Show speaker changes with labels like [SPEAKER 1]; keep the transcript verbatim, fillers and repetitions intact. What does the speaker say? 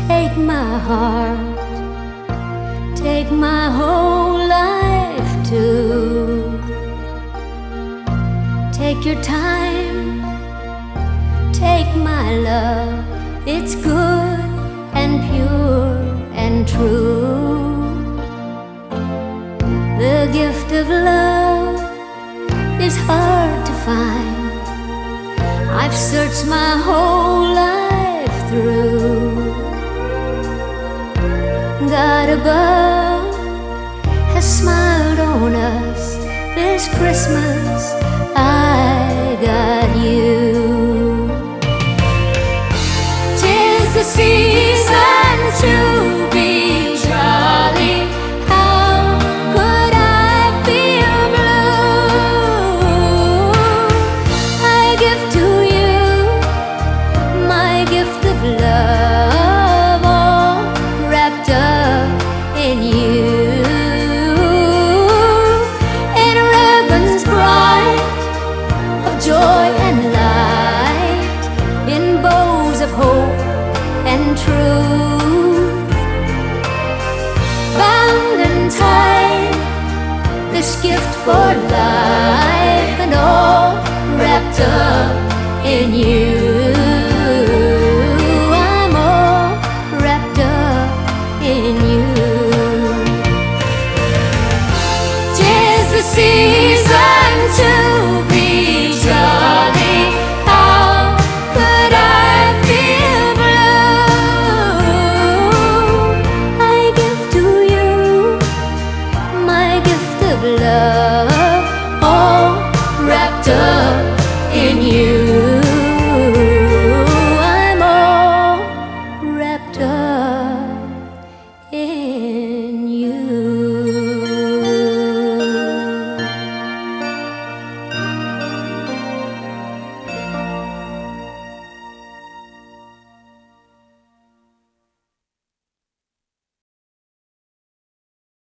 [SPEAKER 1] Take my heart, take my whole life too. Take your time, take my love. It's good and pure and true. The gift of love is hard to find. I've searched my whole life through. God above has smiled on us this Christmas. I got you. 'Tis the season to be jolly. How could I feel blue? I give to you my gift of love, all wrapped up in you. In ribbons bright of joy and light, in bows of hope and truth, bound and tied, this gift for life, and all wrapped up in you.